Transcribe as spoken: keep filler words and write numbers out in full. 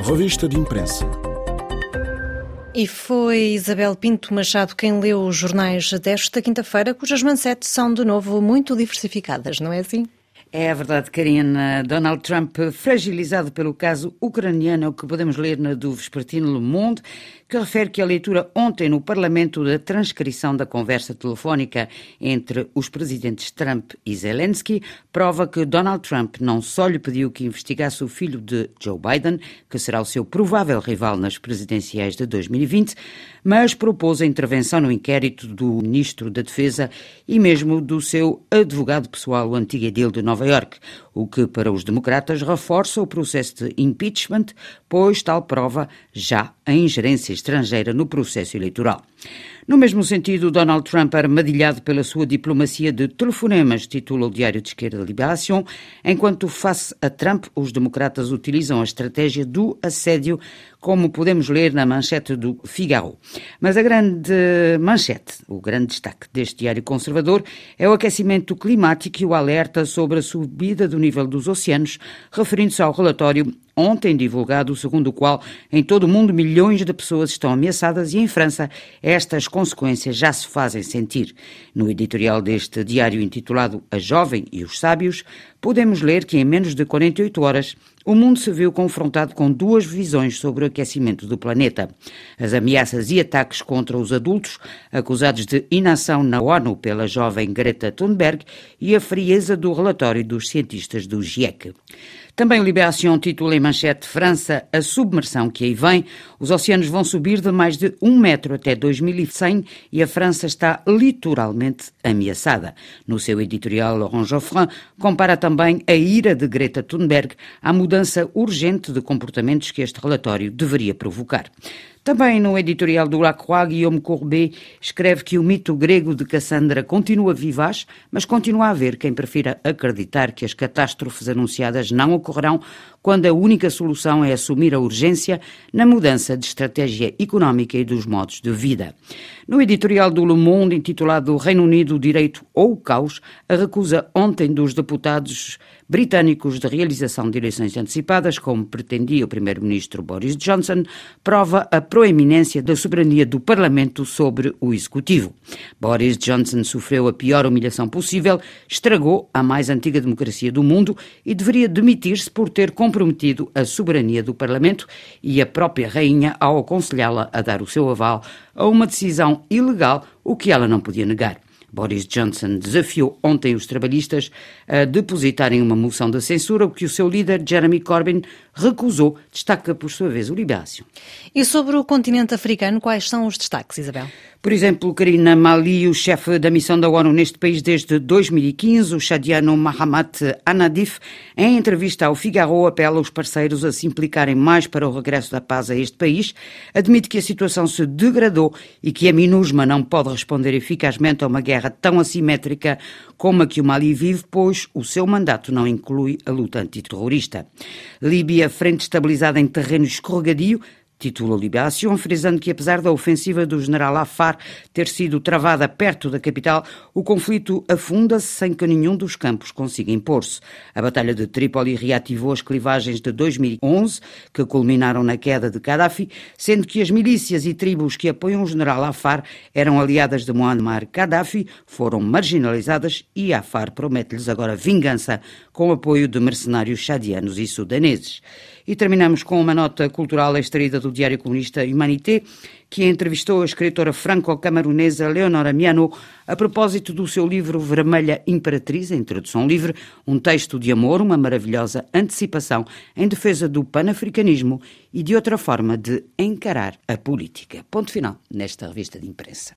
Revista de Imprensa. E foi Isabel Pinto Machado quem leu os jornais desta quinta-feira, cujas manchetes são, de novo, muito diversificadas, não é assim? É verdade, Karina. Donald Trump, fragilizado pelo caso ucraniano, é o que podemos ler na do vespertino Le Monde, que refere que a leitura ontem no Parlamento da transcrição da conversa telefónica entre os presidentes Trump e Zelensky prova que Donald Trump não só lhe pediu que investigasse o filho de Joe Biden, que será o seu provável rival nas presidenciais de dois mil e vinte, mas propôs a intervenção no inquérito do ministro da Defesa e mesmo do seu advogado pessoal, o antigo edil de Nova Iorque, o que para os democratas reforça o processo de impeachment, pois tal prova já a ingerência estrangeira no processo eleitoral. No mesmo sentido, Donald Trump, armadilhado pela sua diplomacia de telefonemas, titula o diário de esquerda Libération, enquanto face a Trump, os democratas utilizam a estratégia do assédio, como podemos ler na manchete do Figaro. Mas a grande manchete, o grande destaque deste diário conservador, é o aquecimento climático e o alerta sobre a subida do nível dos oceanos, referindo-se ao relatório ontem divulgado, segundo o qual em todo o mundo milhões de pessoas estão ameaçadas e em França estas consequências já se fazem sentir. No editorial deste diário intitulado A Jovem e os Sábios, podemos ler que em menos de quarenta e oito horas o mundo se viu confrontado com duas visões sobre o aquecimento do planeta. As ameaças e ataques contra os adultos, acusados de inação na ONU pela jovem Greta Thunberg, e a frieza do relatório dos cientistas do GIEC. Também Libération titula em manchete França, a submersão que aí vem. Os oceanos vão subir de mais de um metro até dois mil e cem e a França está literalmente ameaçada. No seu editorial, Laurent Geoffrin compara também a ira de Greta Thunberg à mudança urgente de comportamentos que este relatório deveria provocar. Também no editorial do Lacroix, Guillaume Courbet escreve que o mito grego de Cassandra continua vivaz, mas continua a haver quem prefira acreditar que as catástrofes anunciadas não ocorrerão quando a única solução é assumir a urgência na mudança de estratégia económica e dos modos de vida. No editorial do Le Monde, intitulado Reino Unido, Direito ou o Caos, a recusa ontem dos deputados britânicos de realização de eleições antecipadas, como pretendia o primeiro-ministro Boris Johnson, prova a proeminência da soberania do Parlamento sobre o Executivo. Boris Johnson sofreu a pior humilhação possível, estragou a mais antiga democracia do mundo e deveria demitir-se por ter comprometido a soberania do Parlamento e a própria rainha ao aconselhá-la a dar o seu aval a uma decisão ilegal, o que ela não podia negar. Boris Johnson desafiou ontem os trabalhistas a depositarem uma moção de censura, o que o seu líder, Jeremy Corbyn, recusou, destaca por sua vez o Libération. E sobre o continente africano, quais são os destaques, Isabel? Por exemplo, Karina Mali, o chefe da missão da ONU neste país desde dois mil e quinze, o chadiano Mahamat Anadif, em entrevista ao Figaro, apela aos parceiros a se implicarem mais para o regresso da paz a este país, admite que a situação se degradou e que a MINUSMA não pode responder eficazmente a uma guerra tão assimétrica como a que o Mali vive, pois o seu mandato não inclui a luta antiterrorista. Líbia, frente estabilizada em terreno escorregadio, titula Libération, frisando que apesar da ofensiva do general Haftar ter sido travada perto da capital, o conflito afunda-se sem que nenhum dos campos consiga impor-se. A Batalha de Trípoli reativou as clivagens de dois mil e onze, que culminaram na queda de Gaddafi, sendo que as milícias e tribos que apoiam o general Haftar eram aliadas de Muammar Gaddafi, foram marginalizadas e Haftar promete-lhes agora vingança com o apoio de mercenários chadianos e sudaneses. E terminamos com uma nota cultural extraída do Diário Comunista Humanité, que entrevistou a escritora franco-camerunesa Leonora Miano a propósito do seu livro Vermelha Imperatriz, em tradução livre, um texto de amor, uma maravilhosa antecipação em defesa do panafricanismo e de outra forma de encarar a política. Ponto final nesta revista de imprensa.